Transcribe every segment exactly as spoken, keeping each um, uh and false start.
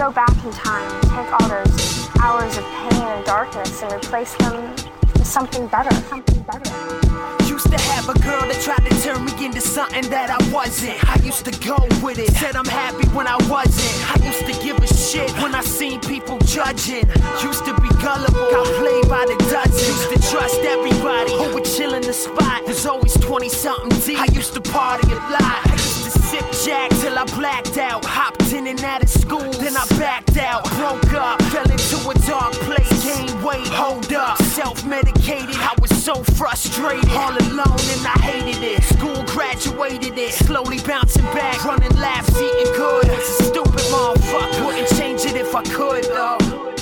go back in time, take all those hours of pain and darkness and replace them with something better, something better. Used to have a girl that tried to turn me into something that I wasn't. I used to go with it, said I'm happy when I wasn't. I used to give a shit when I seen people judging. Used to be gullible, got played by the dozen. Used to trust everybody who would chill in the spot. Was always twenty something deep. I used to party a lot. I used to sip Jack till I blacked out. Hopped in and out of school, then I backed out. Broke up, fell into a dark place. Gained weight, hold up, self-medicated. I was so frustrated, all alone and I hated it. School graduated it, slowly bouncing back, running laps, eating good. Was a stupid motherfucker, wouldn't change it if I could though.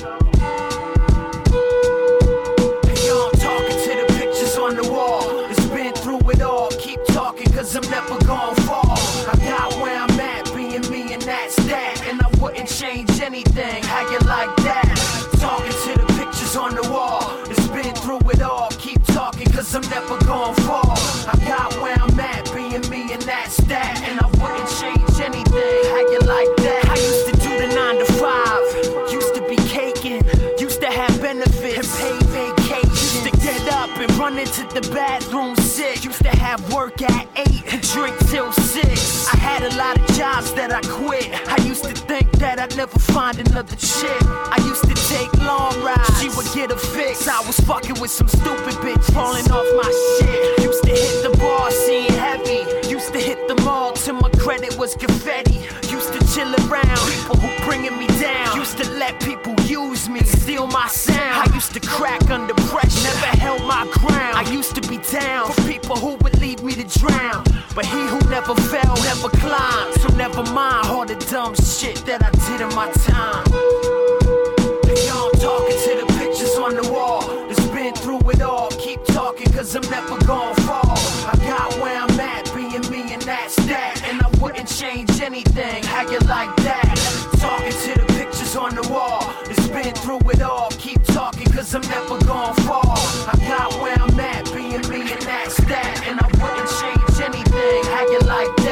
Hey yo, I'm talking to the pictures on the wall. It's been through it all, keep talking cause I'm never gonna fall. I got where I'm at, being me and that's that. And I wouldn't change anything, how you like that? Talking to the pictures on the wall. It's been through it all, keep talking cause I'm never gonna fall. I got where I'm at, being me and that's that. And I wouldn't change anything, how you like that? I used to do the nine to five, used to be caking, used to have benefits and paid vacations. Used to get up and run into the bathroom sick. Used to have work at eight and drink till six. I had a lot of jobs that I quit. I used to think that I'd never find another chick. I used to take long rides, she would get a fix. I was fucking with some stupid bitch, falling off my shit. Used to hit the bar, seeing heavy. Used to hit the mall till my credit was confetti. Used to chill around people who bringing me down. Used to let people use me, steal my sound. I used to crack under pressure, never held my ground. I used to be down for people who would leave me to drown. But he who never fell, never climbed. So never mind all the dumb shit that I did in my time. Hey yo, I'm talking to the pictures on the wall. It's been through it all, keep talking cause I'm never gonna fall. I got where I'm at, being me and that's that. And I wouldn't change anything, how you like that? Talking to the pictures on the wall. It's been through it all, keep talking cause I'm never gonna fall. I got where I'm at, being me and that's that. And I wouldn't change anything, how you like that?